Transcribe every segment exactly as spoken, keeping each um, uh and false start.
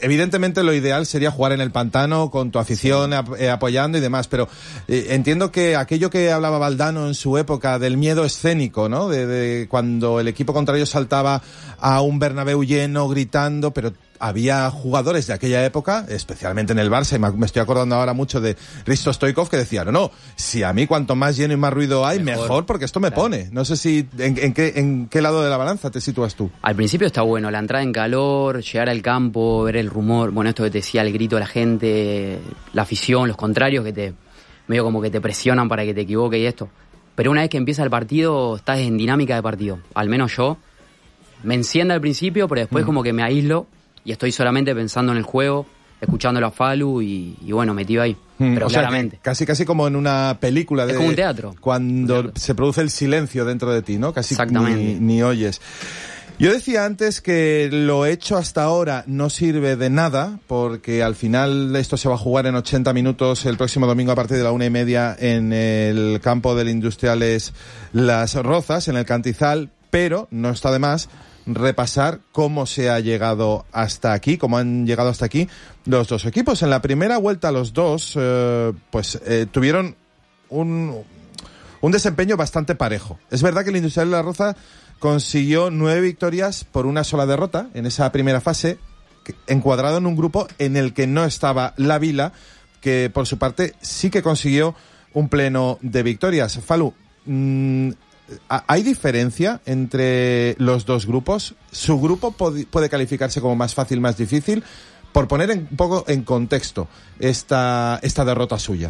evidentemente lo ideal sería jugar en el pantano con tu afición sí. ap- eh, apoyando y demás, pero eh, entiendo que aquello que hablaba Valdano en su época del miedo escénico, ¿no? De, de cuando el equipo contrario saltaba a un Bernabéu lleno gritando, pero había jugadores de aquella época, especialmente en el Barça, y me estoy acordando ahora mucho de Hristo Stoichkov, que decía, no, no, si a mí cuanto más lleno y más ruido hay, mejor, mejor porque esto me claro. pone. No sé si, en, en, qué, en qué lado de la balanza te sitúas tú. Al principio está bueno, la entrada en calor, llegar al campo, ver el rumor, bueno, esto que te decía, el grito de la gente, la afición, los contrarios que te, medio como que te presionan para que te equivoques y esto. Pero una vez que empieza el partido, estás en dinámica de partido. Al menos yo, me enciende al principio, pero después mm. como que me aíslo y estoy solamente pensando en el juego, escuchándolo a Falu y, y bueno, metido ahí. Mm, pero claramente. Sea, casi casi como en una película. De, es como un teatro. Cuando un teatro. Se produce el silencio dentro de ti, ¿no? Casi Exactamente. Ni, ni oyes. Yo decía antes que lo hecho hasta ahora no sirve de nada, porque al final esto se va a jugar en ochenta minutos el próximo domingo a partir de la una y media en el campo del Industriales Las Rozas, en el Cantizal, pero no está de más repasar cómo se ha llegado hasta aquí, cómo han llegado hasta aquí los dos equipos. En la primera vuelta los dos eh, pues eh, tuvieron un, un desempeño bastante parejo. Es verdad que el Industrial de La Roza consiguió nueve victorias por una sola derrota en esa primera fase, encuadrado en un grupo en el que no estaba la Vila, que por su parte sí que consiguió un pleno de victorias. Falu, mmm, ¿hay diferencia entre los dos grupos? ¿Su grupo puede calificarse como más fácil, más difícil? Por poner un poco en contexto esta, esta derrota suya.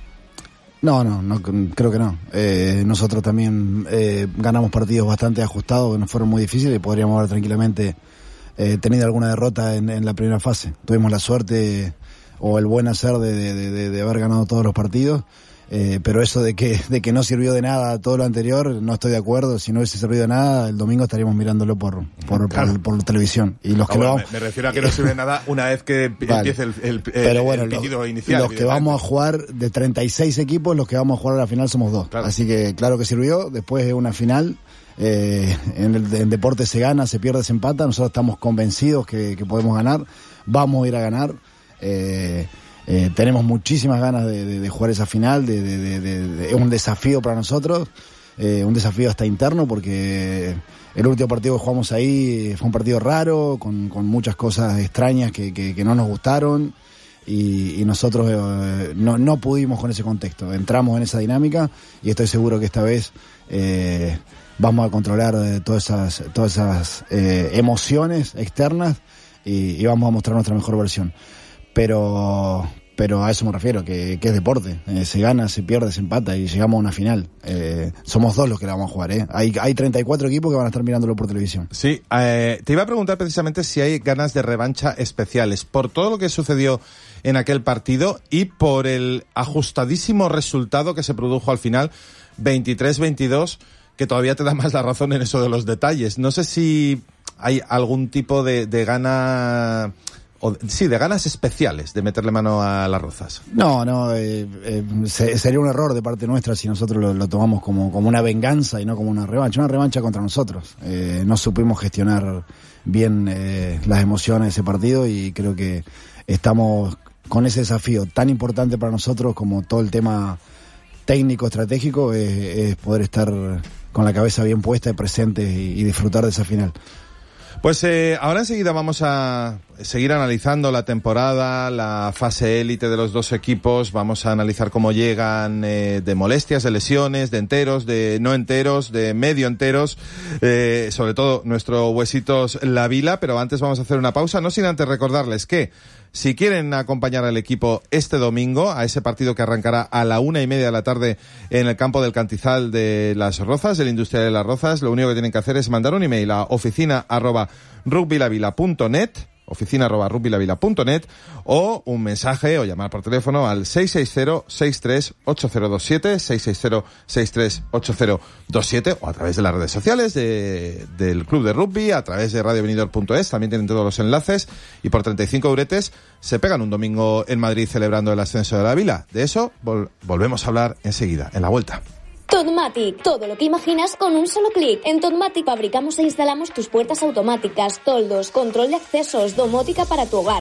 No, no, no, creo que no. Eh, nosotros también eh, ganamos partidos bastante ajustados, que no fueron muy difíciles y podríamos haber tranquilamente eh, tenido alguna derrota en, en la primera fase. Tuvimos la suerte o el buen hacer de, de, de, de haber ganado todos los partidos. Eh, pero eso de que de que no sirvió de nada todo lo anterior, no estoy de acuerdo. Si no hubiese servido de nada, el domingo estaríamos mirándolo por por, claro. por, por televisión. Y los no, que bueno, lo me, me refiero a que no sirve de nada una vez que vale. empiece el, el, pero bueno, el pitido inicial. Los que vamos a jugar de treinta y seis equipos, los que vamos a jugar a la final somos dos. Claro. Así que claro que sirvió. Después de una final, eh, en el en deporte se gana, se pierde, se empata. Nosotros estamos convencidos que, que podemos ganar. Vamos a ir a ganar. Eh, Eh, tenemos muchísimas ganas de, de, de jugar esa final, de, de, de, de, de, es un desafío para nosotros, eh, un desafío hasta interno, porque el último partido que jugamos ahí fue un partido raro, con, con muchas cosas extrañas que, que, que no nos gustaron, y, y nosotros eh, no, no pudimos con ese contexto. Entramos en esa dinámica y estoy seguro que esta vez eh, vamos a controlar eh, todas esas, todas esas eh, emociones externas y, y vamos a mostrar nuestra mejor versión. Pero pero a eso me refiero, que, que es deporte. Eh, se gana, se pierde, se empata y llegamos a una final. Eh, somos dos los que la vamos a jugar, ¿eh? Hay, hay treinta y cuatro equipos que van a estar mirándolo por televisión. Sí, eh, te iba a preguntar precisamente si hay ganas de revancha especiales por todo lo que sucedió en aquel partido y por el ajustadísimo resultado que se produjo al final, veintitrés veintidós, que todavía te da más la razón en eso de los detalles. No sé si hay algún tipo de, de gana... O, sí, de ganas especiales de meterle mano a Las Rozas. No, no, eh, eh, se, sería un error de parte nuestra si nosotros lo, lo tomamos como, como una venganza y no como una revancha. Una revancha contra nosotros. Eh, no supimos gestionar bien eh, las emociones de ese partido y creo que estamos con ese desafío tan importante para nosotros como todo el tema técnico, estratégico, es, es poder estar con la cabeza bien puesta y presente y, y disfrutar de esa final. Pues eh, ahora enseguida vamos a seguir analizando la temporada, la fase élite de los dos equipos. Vamos a analizar cómo llegan eh, de molestias, de lesiones, de enteros, de no enteros, de medio enteros, eh, sobre todo nuestro Huesitos La Vila. Pero antes vamos a hacer una pausa, no sin antes recordarles que si quieren acompañar al equipo este domingo a ese partido que arrancará a la una y media de la tarde en el campo del Cantizal de Las Rozas, del Industrial de Las Rozas, lo único que tienen que hacer es mandar un email a oficina arroba rugbylavila punto net, oficina arroba rugbylavila punto net, o un mensaje o llamar por teléfono al seis seis cero, seis tres ocho cero dos siete, seis seis cero, seis tres ocho cero dos siete, o a través de las redes sociales de, del Club de Rugby, a través de radio venidor punto es, también tienen todos los enlaces, y por treinta y cinco euretes se pegan un domingo en Madrid celebrando el ascenso de la Vila. De eso vol- volvemos a hablar enseguida, en la vuelta. Totmatic, todo lo que imaginas con un solo clic. En Totmatic fabricamos e instalamos tus puertas automáticas, toldos, control de accesos, domótica para tu hogar.